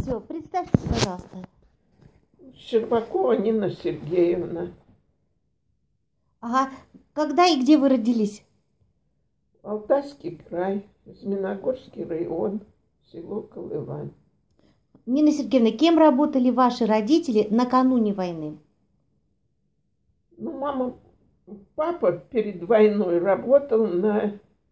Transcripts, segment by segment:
Все, представьтесь, пожалуйста. Щербакова Нина Сергеевна. Ага. Когда и где вы родились? Алтайский край, Змеиногорский район, село Колывань. Нина Сергеевна, кем работали ваши родители накануне войны? Ну, папа перед войной работал на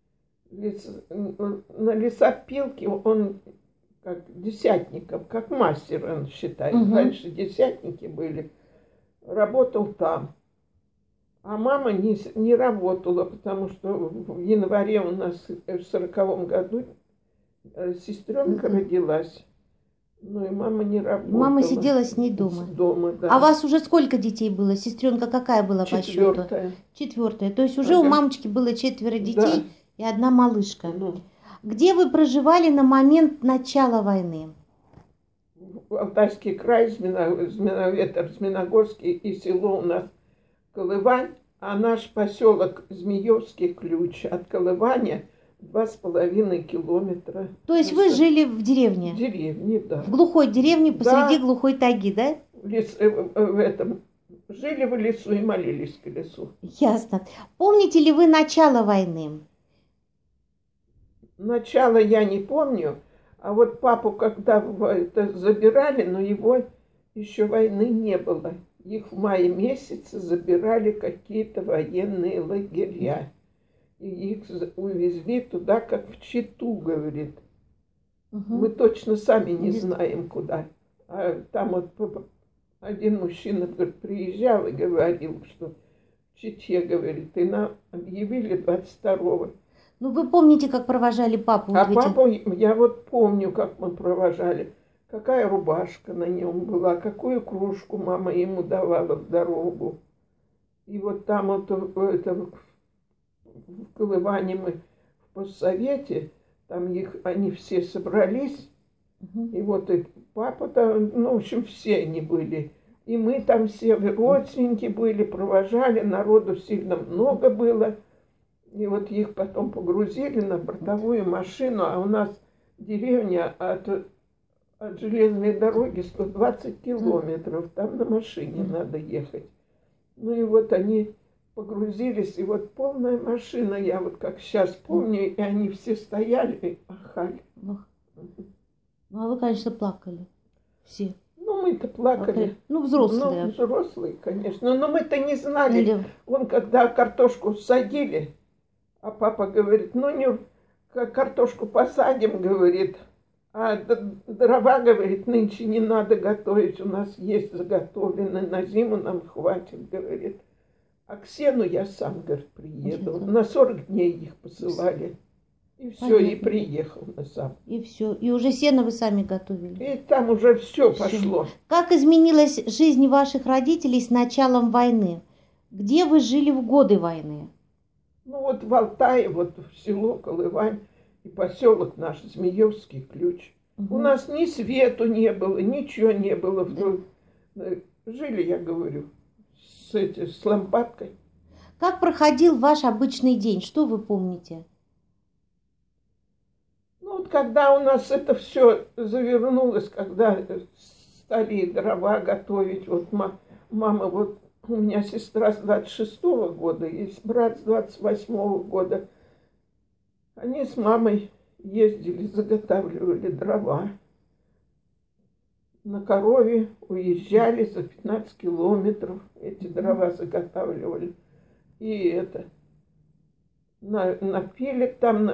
лесопилке, он как десятником, как мастер, он считает. Угу. Раньше десятники были. Работал там. А мама не работала, потому что в январе у нас в 40-м году сестренка родилась. Ну и мама не работала. Мама сидела с ней дома. Дома, да. А у вас уже сколько детей было? Сестренка какая была по счету? Четвертая. Четвертая. То есть уже у мамочки было 4 детей и одна малышка. Ну, Где вы проживали на момент начала войны? Алтайский край, Змеиногорский и село у нас Колывань, а наш поселок Змеевский Ключ от Колываня 2,5 километра. То есть вы жили в деревне? В деревне, да. В глухой деревне посреди Да. глухой тайги, да? Жили в лесу и молились к лесу. Ясно. Помните ли вы начало войны? Начало я не помню, а вот папу, когда это забирали, но его еще войны не было. Их в мае месяце забирали какие-то военные лагеря. И их увезли туда, как в Читу, говорит. Угу. Мы точно сами не знаем, куда. А там вот один мужчина, говорит, приезжал и говорил, что в Чите, говорит, и нам объявили 22-го. Ну, вы помните, как провожали папу? А папу, я вот помню, как мы провожали. Какая рубашка на нем была, какую кружку мама ему давала в дорогу. И вот там вот это, в Колыване мы в постсовете, там они все собрались. И вот и папа-то, ну, в общем, все они были. И мы там все родственники были, провожали, народу сильно много было. И вот их потом погрузили на бортовую машину, а у нас деревня от железной дороги 120 километров, там на машине надо ехать. Ну и вот они погрузились, и вот полная машина, я вот как сейчас помню, и они все стояли и ахали. Ну, а вы, конечно, плакали. Все. Ну, мы-то плакали. Ну, взрослые. Ну, взрослые, конечно. Но мы-то не знали. Вон, когда картошку садили, а папа говорит, ну, не картошку посадим, говорит, а дрова, говорит, нынче не надо готовить, у нас есть заготовленные, на зиму нам хватит, говорит. А к сену я сам, говорит, приеду. На 40 дней их посылали. И все, и приехал на сам. И все. И уже сено вы сами готовили. И там уже все пошло. Как изменилась жизнь ваших родителей с началом войны? Где вы жили в годы войны? Ну вот в Алтае, вот в село Колывань и поселок наш Змеевский Ключ. У нас ни свету не было, ничего не было. Жили, я говорю, с лампадкой. Как проходил ваш обычный день? Что вы помните? Ну вот когда у нас это все завернулось, когда стали дрова готовить, вот мама, вот у меня сестра с 26-го года, есть брат с 28-го года. Они с мамой ездили, заготавливали дрова. На корове уезжали за 15 километров, эти дрова заготавливали. И это, напилят там,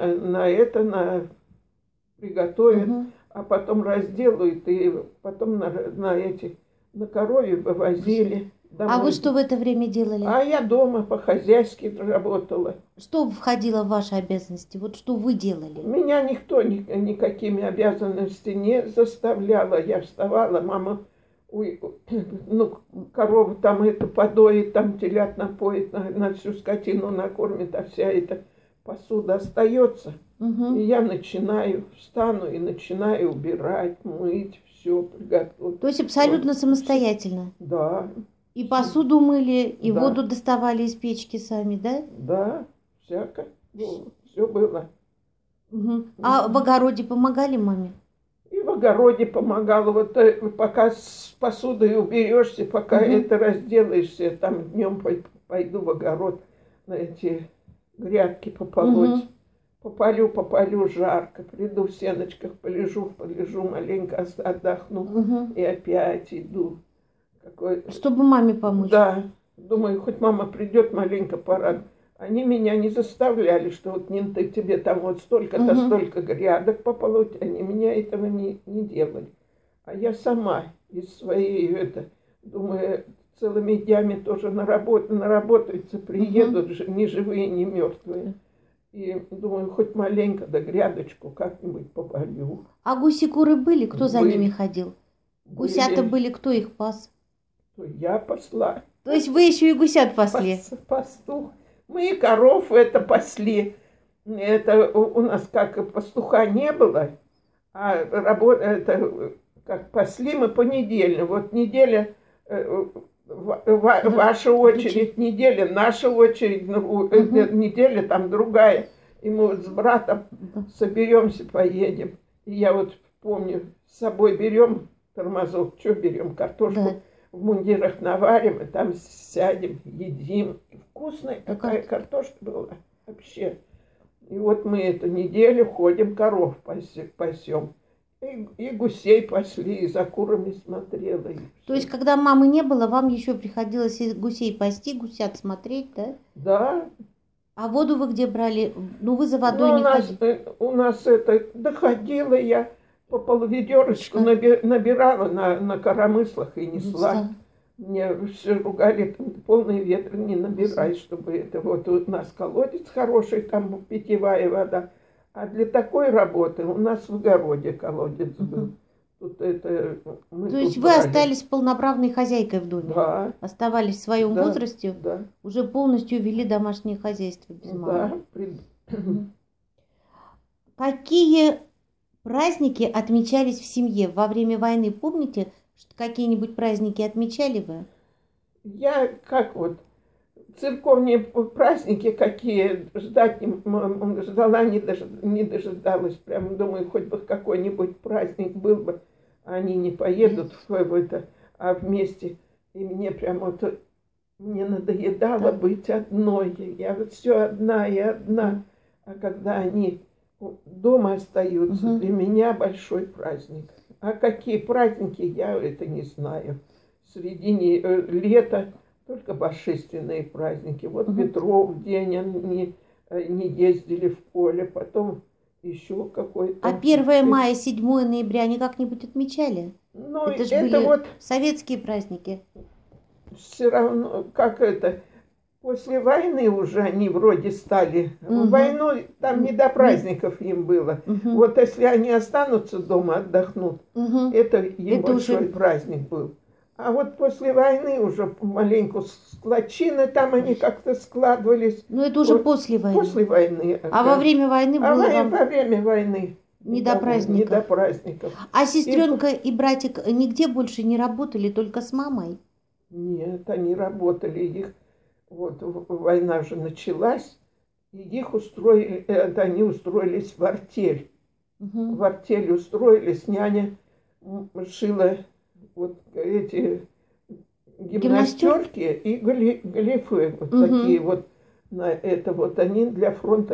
приготовят, а потом разделают, и потом на корове вывозили. Домой. А вы что в это время делали? А я дома по-хозяйски работала. Что входило в ваши обязанности? Вот что вы делали? Меня никто никакими обязанностями не заставляла. Я вставала, мама, ну, корову там это подоит, там телят напоит, на всю скотину накормит, а вся эта посуда остается. И я встану и начинаю убирать, мыть, все приготовить. То есть абсолютно самостоятельно? Да. И посуду мыли, и воду доставали из печки сами, да? Да, всякое. Все было. А в огороде помогали маме? И в огороде помогала. Вот пока с посудой уберешься, пока это разделаешься, там днем пойду в огород на эти грядки пополоть. Попалю, жарко. Приду в сеночках, полежу, маленько отдохну. И опять иду. Чтобы маме помочь. Да. Думаю, хоть мама придет, маленько пора. Они меня не заставляли, что вот Нин, ты тебе там вот столько-то, столько грядок пополоть. Они меня этого не делали. А я сама из своей, думаю, целыми днями тоже наработаются, приедут же, ни живые, ни мертвые. И думаю, хоть маленько, да грядочку как-нибудь попалю. А гуси-куры были? Кто за Были. ними ходил? Гусята были, кто их пас? Я пасла. То есть вы еще и гусят пасли? Пастух. Мы и коров пасли. Это у нас как пастуха не было, а как пасли мы понедельно. Вот неделя ваша очередь, неделя наша очередь, неделя там другая. И мы вот с братом соберемся, поедем. И я вот помню, с собой берем тормозок, что берем, картошку в мундирах наварим, и там сядем, едим. Вкусная какая картошка была вообще. И вот мы эту неделю ходим, коров пасем. И гусей пасли, и за курами смотрела. То есть, когда мамы не было, вам еще приходилось и гусей пасти, гусят смотреть, да? Да. А воду вы где брали? Ну, вы за водой не ходили. У нас доходила я, по полведерочку набирала на коромыслах и несла. Мне все ругали, там полный ветр не набирай, чтобы это вот у нас колодец хороший, там питьевая вода. А для такой работы у нас в огороде колодец был. Тут То есть вы остались полноправной хозяйкой в доме? Да. Оставались в своем возрасте? Да. Уже полностью вели домашнее хозяйство без мамы? Да. Какие праздники отмечались в семье во время войны? Помните, что какие-нибудь праздники отмечали вы? Я церковные праздники какие ждала, не дожидалась. Прям думаю, хоть бы какой-нибудь праздник был бы, они не поедут в это, а вместе. И мне прям мне надоедало быть одной. Я вот все одна и одна. А когда они дома остаются, для меня большой праздник. А какие праздники, я это не знаю. В середине лета только божественные праздники. Вот Петров день, они не ездили в поле, потом еще какой-то. А 1 мая, 7 ноября они как-нибудь отмечали? Ну, это же были советские праздники. Все равно, после войны уже они вроде стали. В войну там не до праздников им было. Вот если они останутся дома, отдохнут, это им большой праздник был. А вот после войны уже маленько склочины там они как-то складывались. Ну это уже после войны. После войны. А во время войны было во время войны. Не до праздников. Не до праздников. А сестренка и братик нигде больше не работали, только с мамой? Нет, они работали. Война же началась, и их устроили, они устроились в артель. В артель устроились, няня шила эти гимнастерки и галифе такие на это они для фронта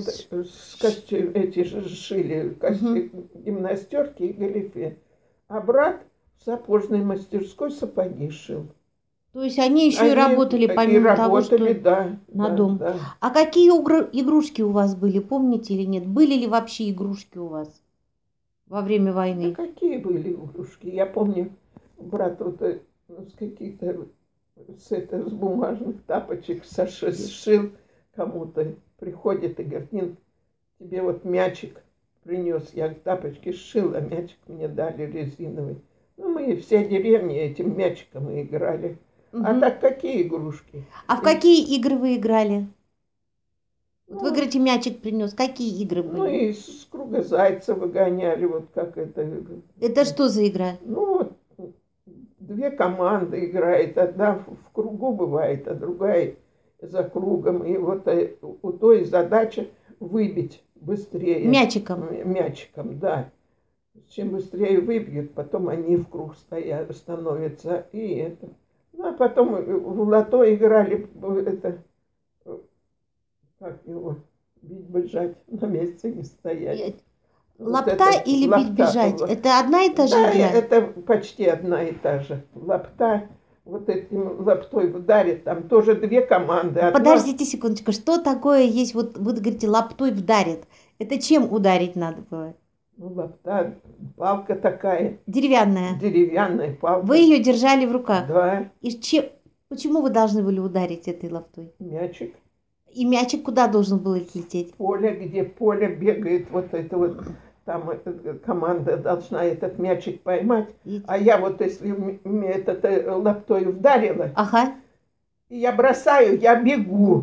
эти же шили гимнастерки и галифе. А брат в сапожной мастерской сапоги шил. То есть они еще и работали помимо того, что на дом. Да. А какие игрушки у вас были, помните или нет? Были ли вообще игрушки у вас во время войны? Да какие были игрушки? Я помню, брат с каких-то с бумажных тапочек сшил кому-то. Приходит и говорит: Нин, тебе мячик принес. Я тапочки сшил, а мячик мне дали резиновый. Ну, мы все деревни этим мячиком и играли. А так какие игрушки? А в какие игры вы играли? Вы говорите, мячик принес. Какие игры были? Ну, и с круга зайца выгоняли, как это. Это что за игра? Ну, две команды играет. Одна в кругу бывает, а другая за кругом. И у той задача выбить быстрее. Мячиком? Мячиком, да. чем быстрее выбьют, потом они в круг стоят, становятся. И это. Ну, а потом в лото играли, это, как его, бить, бежать, на месте не стоять. Лапта вот или бить, бежать? Это одна и та же да, игра? Это почти одна и та же. Лапта, вот этим лаптой вдарит, там тоже две команды. Одна... Подождите секундочку, что такое есть, вот вы говорите, лаптой вдарит? Это чем ударить надо было? Ну, лапта, палка такая. Деревянная? Деревянная палка. Вы ее держали в руках? Да. И почему вы должны были ударить этой лаптой? Мячик. И мячик куда должен был лететь? Поле, где поле бегает, вот это вот, там команда должна этот мячик поймать. А я вот если этот лаптой вдарила, ага. И я бросаю, я бегу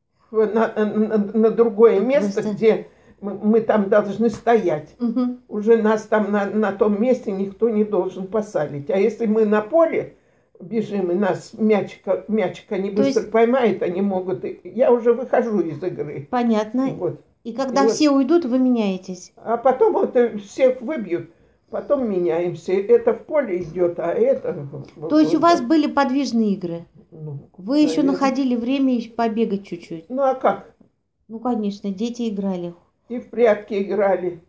на другое место, где мы там должны стоять. Угу. Уже нас там на том месте никто не должен посадить. А если мы на поле бежим, и нас мячика не быстро поймают, они могут... Я уже выхожу из игры. Понятно. Вот. И когда все уйдут, вы меняетесь. А потом вот всех выбьют, потом меняемся. Это в поле идет, а это... То есть у вас были подвижные игры? Ну, вы еще находили время побегать чуть-чуть? Ну а как? Ну, конечно, дети играли. И в прятки играли.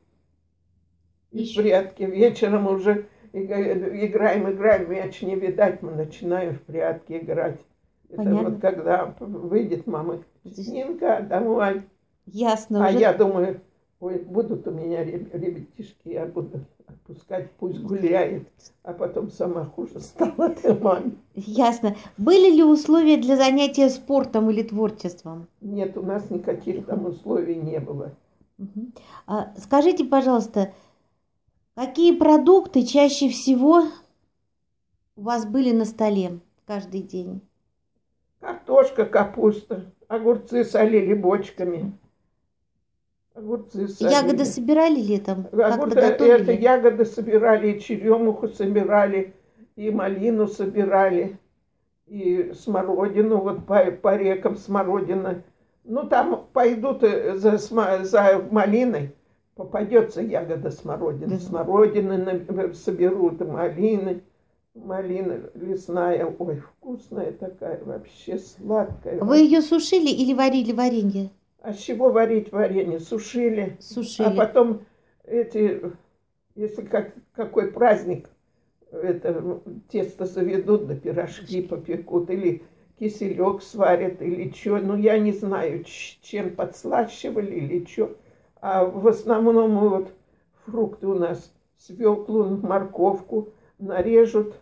И в прятки. Вечером уже играем, мяч не видать, мы начинаем в прятки играть. Понятно. Это вот когда выйдет мама, Нинка, домой. Ясно. А уже... я думаю, ой, будут у меня ребятишки, я буду отпускать, пусть гуляет. А потом сама хуже стала ты, маме. Ясно. Были ли условия для занятия спортом или творчеством? Нет, у нас никаких там условий не было. Скажите, пожалуйста, какие продукты чаще всего у вас были на столе каждый день? Картошка, капуста, огурцы солили бочками. Огурцы солили. Ягоды собирали летом? Это ягоды собирали, и черемуху собирали, и малину собирали, и смородину, вот по рекам смородина. Ну, там пойдут за малиной, попадется ягода смородины. Смородины соберут, малина лесная, ой, вкусная такая, вообще сладкая. Вы ее сушили или варили варенье? А с чего варить варенье? Сушили. Сушили. А потом если какой праздник, это тесто заведут, да пирожки попекут, или киселек сварят, или что. Ну, я не знаю, чем подслащивали или что. А в основном вот фрукты у нас, свеклу, морковку нарежут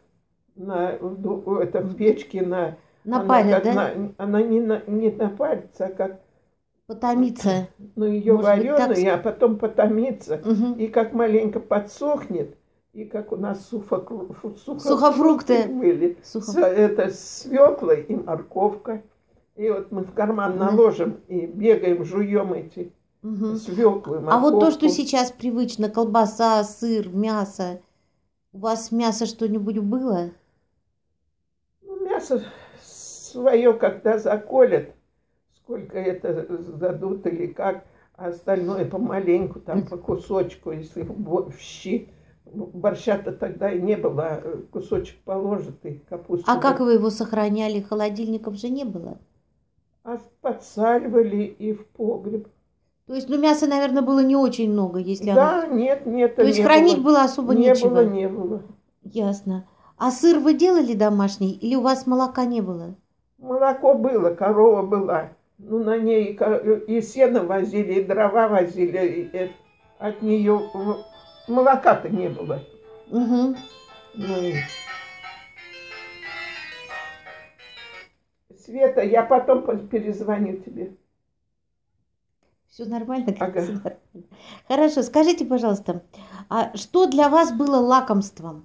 в печке напарят, да? Она не напарится, а как потомится. Ну, ее вареную, а потом потомится. Угу. И как маленько подсохнет, и как у нас сухофрукты были. Это свекла и морковка. И вот мы в карман наложим и бегаем, жуем эти свеклы, морковку. А вот то, что сейчас привычно, колбаса, сыр, мясо, у вас мясо что-нибудь было? Ну, мясо свое, когда заколят, сколько это дадут или как, а остальное помаленьку, там по кусочку, если в щи. Борща-то тогда и не было, кусочек положит и капусту. А как вы его сохраняли? Холодильников же не было? А подсаливали и в погреб. То есть, ну, мяса, наверное, было не очень много, если да, оно... нет. То есть хранить было особо нечего? Не было. Ясно. А сыр вы делали домашний или у вас молока не было? Молоко было, корова была. Ну, на ней и сено возили, и дрова возили. И от нее молока-то не было. Угу. Ну, Света, я потом перезвоню тебе. Все нормально? Ага. Хорошо, скажите, пожалуйста, а что для вас было лакомством?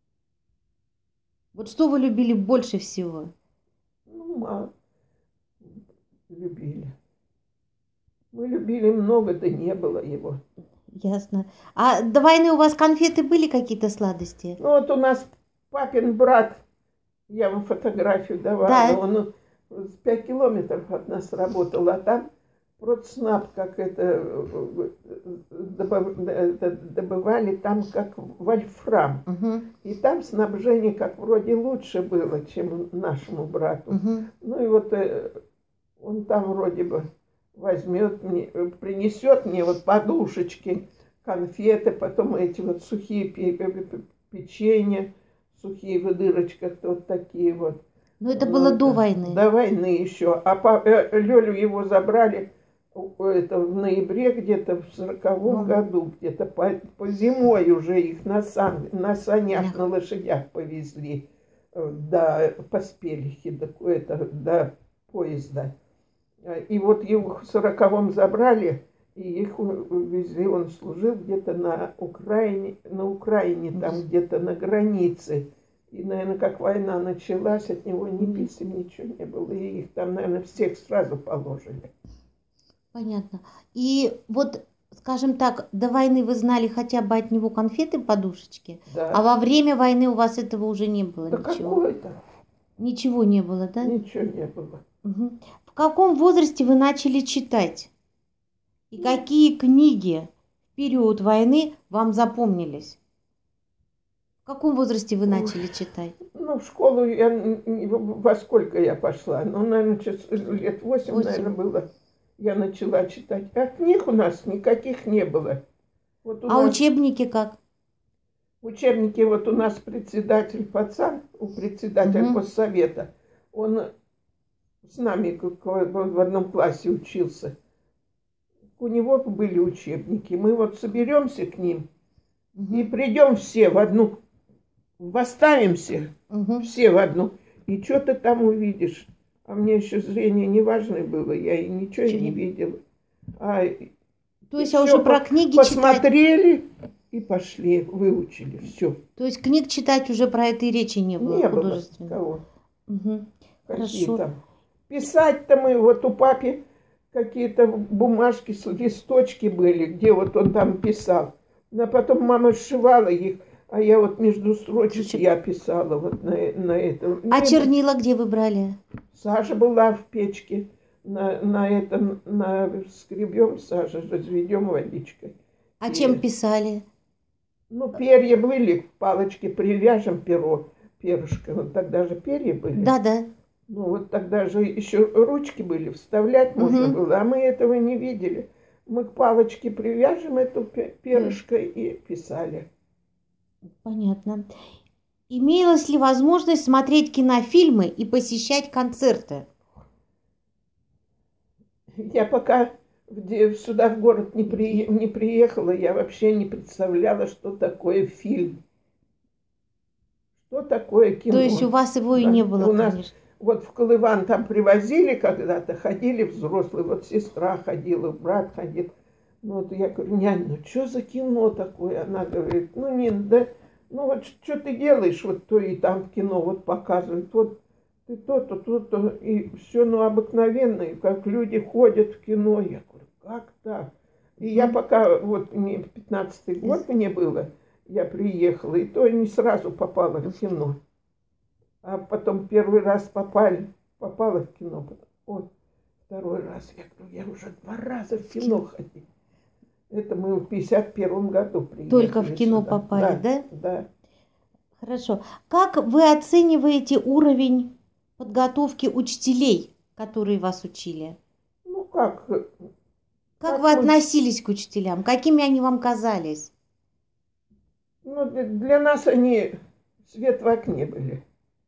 Вот что вы любили больше всего? Ну, мало любили. Мы любили много, да не было его. Ясно. А до войны у вас конфеты были какие-то сладости? Ну, вот у нас папин брат, я вам фотографию давала, да. Он 5 километров от нас работал, а там Продснаб, как это, добывали там как вольфрам. Угу. И там снабжение как вроде лучше было, чем нашему брату. Угу. Ну и вот он там вроде бы возьмет мне, принесет мне вот подушечки, конфеты, потом эти вот сухие печенья, сухие в дырочках, вот такие вот. Но это было до войны. До войны еще. А Лёлю его забрали это в ноябре где-то в 40-м году, где-то по зимой уже их на санях, на лошадях повезли до Поспелихи, до поезда. И вот его в 40-м забрали, и их увезли, он служил где-то на Украине, там где-то на границе. И, наверное, как война началась, от него ни писем, ничего не было. И их там, наверное, всех сразу положили. Понятно. И вот, скажем так, до войны вы знали хотя бы от него конфеты, подушечки, Да. а во время войны у вас этого уже не было? Да ничего? какое-то? Ничего не было, да? Ничего не было. Угу. В каком возрасте вы начали читать? И какие книги в период войны вам запомнились? В каком возрасте вы начали читать? Ну, в школу во сколько я пошла? Ну, наверное, лет 8, наверное, было. Я начала читать. А книг у нас никаких не было. Вот учебники как? Учебники, вот у нас председатель пацан, председатель постсовета, он с нами в одном классе учился. У него были учебники. Мы вот соберемся к ним и придем все в одну, восставимся все в одну, и что ты там увидишь. А мне еще зрение неважное было, я и ничего не видела. То есть уже про книги посмотрели читать... и пошли, выучили, все. То есть книг читать уже про это и речи не было? Не было кого. Угу. Какие Хорошо. там. Писать-то мы, вот у папи какие-то бумажки, листочки были, где вот он там писал. Но потом мама сшивала их, а я вот между строчек я писала вот на этом. А чернила где вы брали? Сажа была в печке. Скребем сажу, разведем водичкой. А чем писали? Ну, перья были, палочки привяжем перышко. Вот тогда же перья были. Да. Ну, вот тогда же еще ручки были, вставлять можно было, а мы этого не видели. Мы к палочке привяжем эту перышко и писали. Понятно. Имелась ли возможность смотреть кинофильмы и посещать концерты? Я пока сюда в город не приехала, я вообще не представляла, что такое фильм. Что такое кино. То есть у вас его и не было, у нас, конечно. Вот в Колыван там привозили когда-то, ходили взрослые, вот сестра ходила, брат ходил. Ну вот я говорю, нянь, ну что за кино такое? Она говорит, ну не, да, ну вот что ты делаешь, вот то и там в кино вот показывают, вот ты то-то, то-то, и все, ну, обыкновенное, как люди ходят в кино. Я говорю, как так? И я пока, вот мне 15-й год мне было, я приехала, и то не сразу попала в кино. А потом первый раз попала в кино. Ой, второй раз, я говорю, я уже 2 раза в кино ходила. Это мы в 51-м году приехали. Только в кино сюда. попали, да? Да. Хорошо. Как вы оцениваете уровень подготовки учителей, которые вас учили? Ну как? Как вы относились к учителям? Какими они вам казались? Ну, для нас они свет в окне были.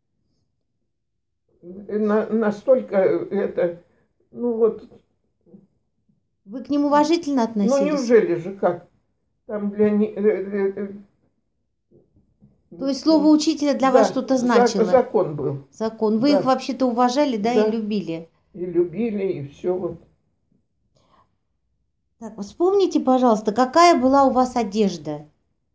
Настолько это, ну вот... Вы к ним уважительно относились? Ну неужели же как? Там для них... То есть слово учителя для вас что-то значило? Закон был. Закон. Вы их вообще-то уважали, да, и любили? И любили, и все вот. Так, вспомните, пожалуйста, какая была у вас одежда?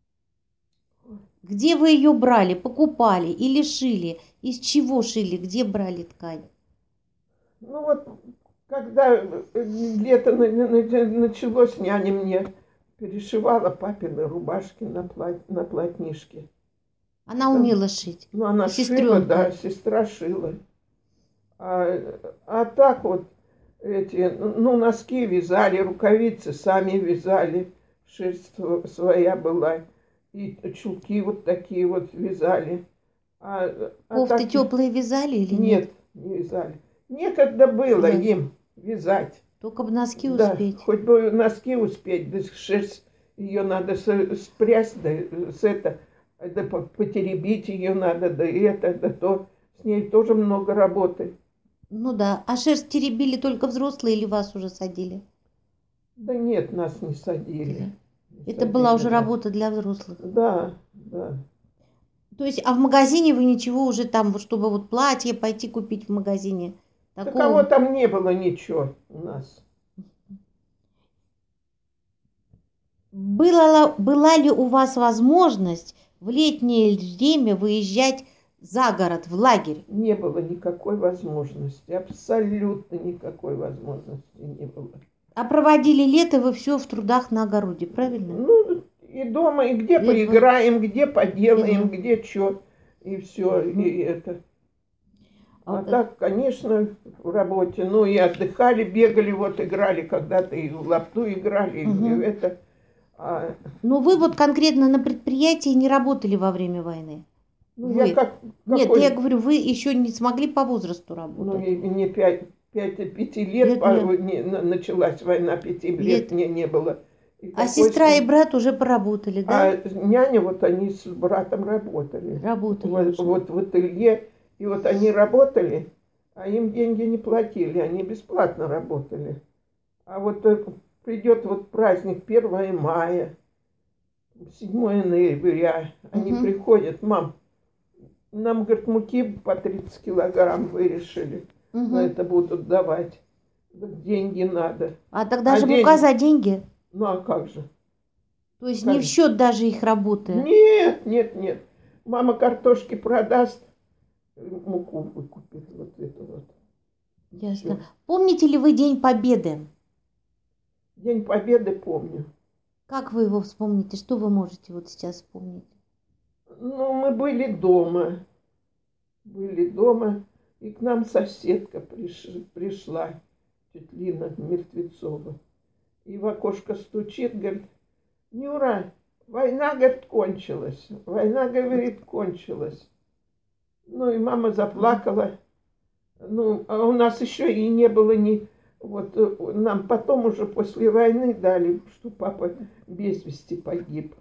Где вы ее брали, покупали или шили? Из чего шили? Где брали ткань? Ну вот, когда лето началось, няня мне перешивала папины рубашки на платнишке. Она умела шить? Ну, она шила, да, сестра шила. А так вот, эти, ну, носки вязали, рукавицы сами вязали, шерсть своя была. И чулки вот такие вот вязали. Кофты так теплые вязали или нет? нет, не вязали. Некогда было Нет. им вязать. Только бы носки Да, успеть. хоть бы носки успеть, да шерсть ее надо спрясть, да, да потеребить ее надо, да это, да то. С ней тоже много работы. Ну да. А шерсть теребили только взрослые или вас уже садили? Да нет, нас не садили. Не Это была уже садили нас. работа для взрослых. Да, да. То есть, а в магазине вы ничего уже там, вот, чтобы вот платье пойти купить в магазине? Такого там не было ничего у нас. Была ли у вас возможность в летнее время выезжать за город, в лагерь? Не было никакой возможности, абсолютно никакой возможности не было. А проводили лето вы все в трудах на огороде, правильно? Ну, и дома, и где поиграем, где поделаем, где что, и все, и это. А так, конечно, в работе. Ну, и отдыхали, бегали, вот играли когда-то, и в лапту играли, и в это. Ну, вы вот конкретно на предприятии не работали во время войны? Ну, я Нет, я говорю, вы еще не смогли по возрасту работать. Ну, мне 5 лет началась война, 5 лет мне не было. А сестра и брат уже поработали, да? А няня, вот они с братом работали. Работали вот в ателье. И вот они работали, а им деньги не платили, они бесплатно работали. А вот придет вот праздник 1 мая, 7 ноября, они приходят: мам, нам, говорит, муки по 30 килограмм вы решили, на это будут давать. Деньги надо. А тогда же мука за деньги? Ну а как же? То есть не в счет даже их работы? Нет, нет, нет. Мама картошки продаст, муку выкупит, вот это вот. Ясно. Всё. Помните ли вы День Победы? День Победы помню. Как вы его вспомните? Что вы можете вот сейчас вспомнить? Ну, мы были дома. И к нам соседка пришла, тетя Лина Мертвецова. И в окошко стучит, говорит: Нюра, война, говорит, кончилась. Война, говорит, кончилась. Ну, и мама заплакала. Ну, а у нас еще и не было ни... Вот нам потом уже после войны дали, что папа без вести погиб.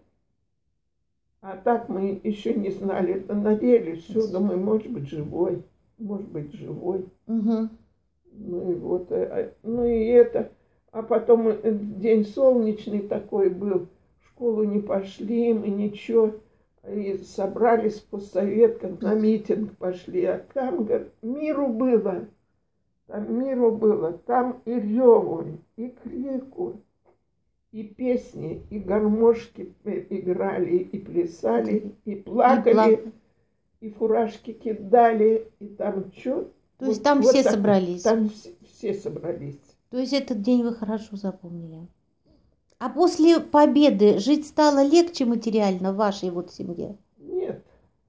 А так мы еще не знали. Надеялись, все, думаю, может быть, живой. Может быть, живой. Угу. Ну и вот, ну и это. А потом день солнечный такой был. В школу не пошли, мы ничего. И собрались по советкам, на митинг пошли. А там, говорит, миру было. Там миру было. Там и реву, и крику, и песни, и гармошки играли, и плясали, и плакали, и фуражки кидали, и там что. То есть там все собрались? Там все собрались. То есть этот день вы хорошо запомнили. А после победы жить стало легче материально в вашей вот семье? Нет,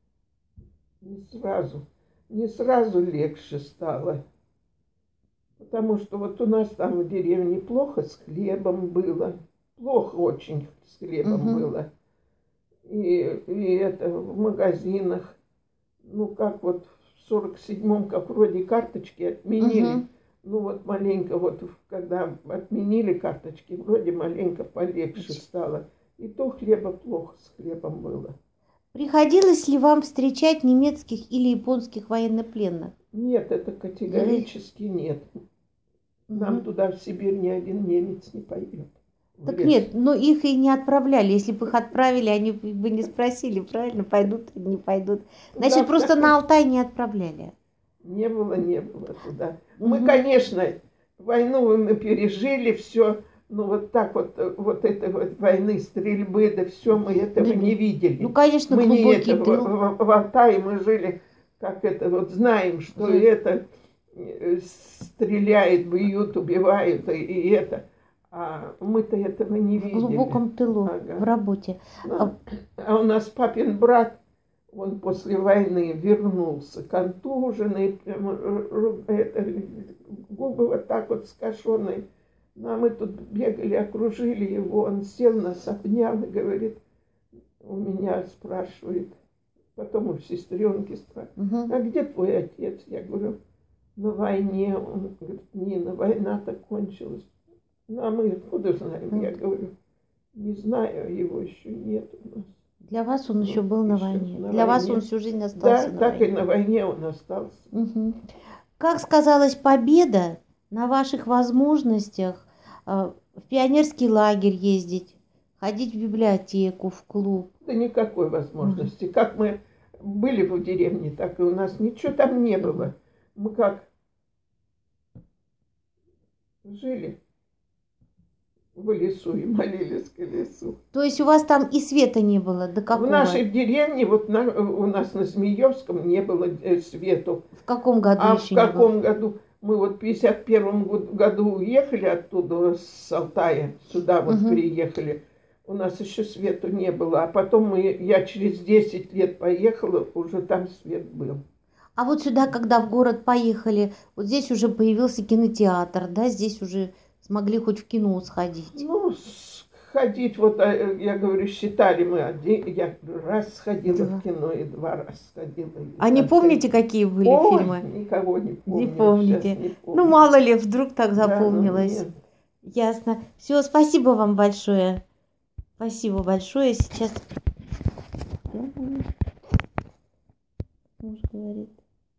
не сразу. Не сразу легче стало. Потому что вот у нас там в деревне плохо с хлебом было. Плохо очень с хлебом было. И это в магазинах. Ну, как вот в 47-м, как вроде карточки отменили. Ну, вот маленько, вот когда отменили карточки, вроде маленько полегче стало. И то хлеба плохо с хлебом было. Приходилось ли вам встречать немецких или японских военнопленных? Нет, это категорически нет. Нам туда, в Сибирь, ни один немец не пойдет. Так нет, но их и не отправляли. Если бы их отправили, они бы не спросили, правильно, пойдут или не пойдут. Значит, просто на Алтай не отправляли. Не было туда. Мы, конечно, войну мы пережили, все, но вот так вот этой вот войны, стрельбы, да все, мы этого не видели. Ну, конечно, мы не это, тыл. В Алтае мы жили, как это, вот знаем, что это стреляет, бьют, убивают, и это. А мы-то этого не видели. В глубоком тылу, в работе. А у нас папин брат Он после войны вернулся контуженный, прямо, губы вот так вот скошенные. Ну, а мы тут бегали, окружили его, он сел, нас обнял и говорит, у меня спрашивает, потом у сестренки спрашивает, а где твой отец? Я говорю, на войне. Он говорит, Нина, война-то кончилась. Ну, а мы откуда знаем? Я говорю, не знаю, его еще нет у нас. Для вас он еще был на войне. На Для войне. вас он всю жизнь остался да, на так войне. И на войне он остался. Как сказалась победа на ваших возможностях в пионерский лагерь ездить, ходить в библиотеку, в клуб? Да никакой возможности. Как мы были в деревне, так и у нас ничего там не было. Мы как жили в лесу и молились к лесу. То есть у вас там и света не было? До какого? В нашей деревне, вот у нас на Змеевском не было свету. В каком году А еще в каком году? Мы вот в 51 году уехали оттуда, с Алтая, сюда вот приехали. У нас еще свету не было. А потом я через 10 лет поехала, уже там свет был. А вот сюда, когда в город поехали, вот здесь уже появился кинотеатр, да? Здесь уже смогли хоть в кино сходить? Ну, сходить, вот я говорю, считали мы, я раз сходила в кино и 2 раза сходила. А не помните, какие были фильмы? Никого не помню. Не помните? Не помню. Ну, мало ли, вдруг так запомнилось. Да, ну, ясно. Все, спасибо вам большое. Спасибо большое. Сейчас... Муж говорит.